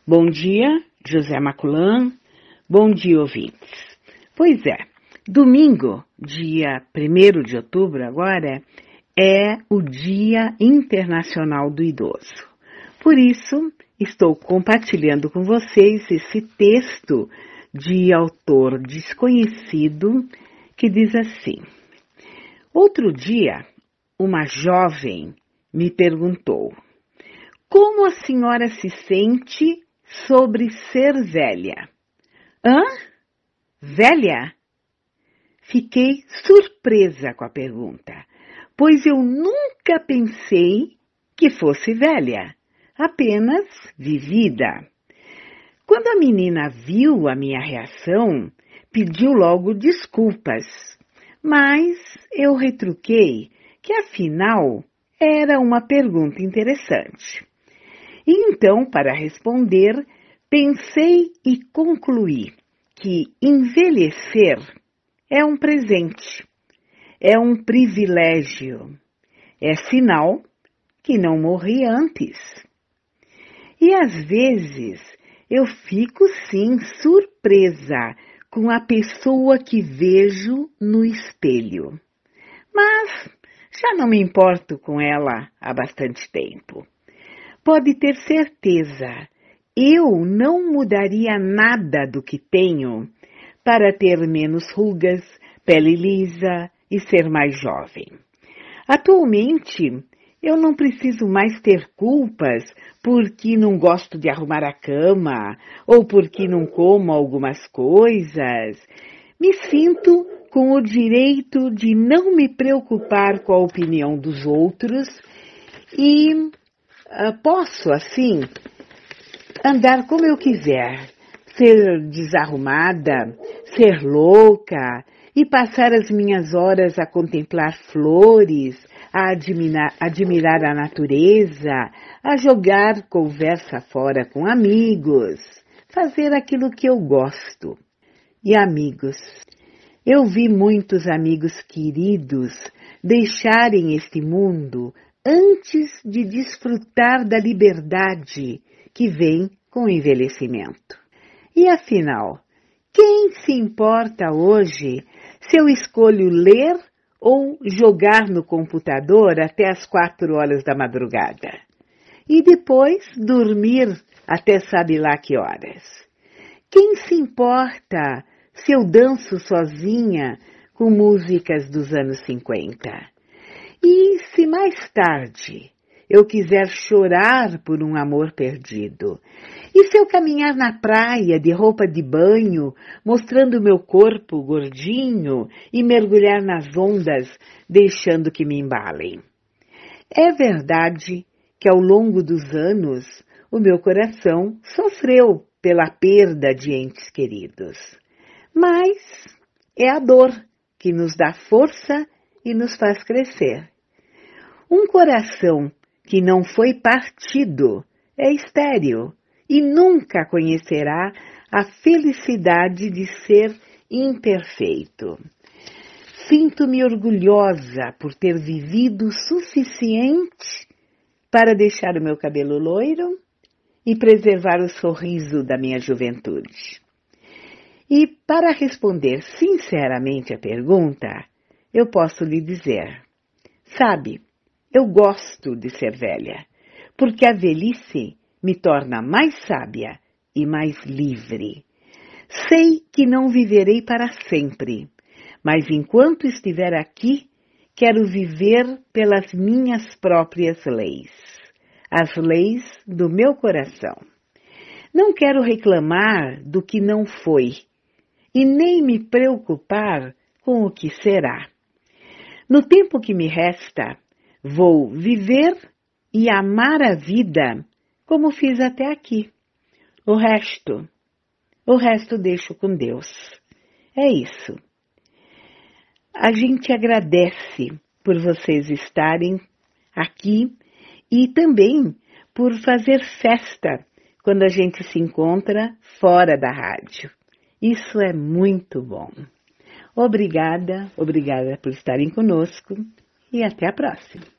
Bom dia, José Maculan. Bom dia, ouvintes. Pois é, domingo, dia 1º de outubro agora, é o Dia Internacional do Idoso. Por isso, estou compartilhando com vocês esse texto de autor desconhecido que diz assim: Outro dia, uma jovem me perguntou: como a senhora se sente sobre ser velha? Hã? Velha? Fiquei surpresa com a pergunta, pois eu nunca pensei que fosse velha, apenas vivida. Quando a menina viu a minha reação, pediu logo desculpas, mas eu retruquei que afinal era uma pergunta interessante. E então, para responder, pensei e concluí que envelhecer é um presente, é um privilégio, é sinal que não morri antes. E às vezes eu fico sim surpresa com a pessoa que vejo no espelho, mas já não me importo com ela há bastante tempo. Pode ter certeza, eu não mudaria nada do que tenho para ter menos rugas, pele lisa e ser mais jovem. Atualmente, eu não preciso mais ter culpas porque não gosto de arrumar a cama ou porque não como algumas coisas. Me sinto com o direito de não me preocupar com a opinião dos outros e posso, assim, andar como eu quiser, ser desarrumada, ser louca e passar as minhas horas a contemplar flores, a admirar a natureza, a jogar conversa fora com amigos, fazer aquilo que eu gosto. E amigos, eu vi muitos amigos queridos deixarem este mundo antes de desfrutar da liberdade que vem com o envelhecimento. E afinal, quem se importa hoje se eu escolho ler ou jogar no computador até as 4 horas da madrugada? E depois dormir até sabe lá que horas? Quem se importa se eu danço sozinha com músicas dos anos 50? E se mais tarde eu quiser chorar por um amor perdido? E se eu caminhar na praia de roupa de banho, mostrando meu corpo gordinho e mergulhar nas ondas, deixando que me embalem? É verdade que ao longo dos anos o meu coração sofreu pela perda de entes queridos. Mas é a dor que nos dá força e nos faz crescer. Um coração que não foi partido é estéril e nunca conhecerá a felicidade de ser imperfeito. Sinto-me orgulhosa por ter vivido o suficiente para deixar o meu cabelo loiro e preservar o sorriso da minha juventude. E para responder sinceramente a pergunta, eu posso lhe dizer: sabe, eu gosto de ser velha, porque a velhice me torna mais sábia e mais livre. Sei que não viverei para sempre, mas enquanto estiver aqui, quero viver pelas minhas próprias leis, as leis do meu coração. Não quero reclamar do que não foi e nem me preocupar com o que será. No tempo que me resta, vou viver e amar a vida como fiz até aqui. O resto deixo com Deus. É isso. A gente agradece por vocês estarem aqui e também por fazer festa quando a gente se encontra fora da rádio. Isso é muito bom. Obrigada por estarem conosco e até a próxima.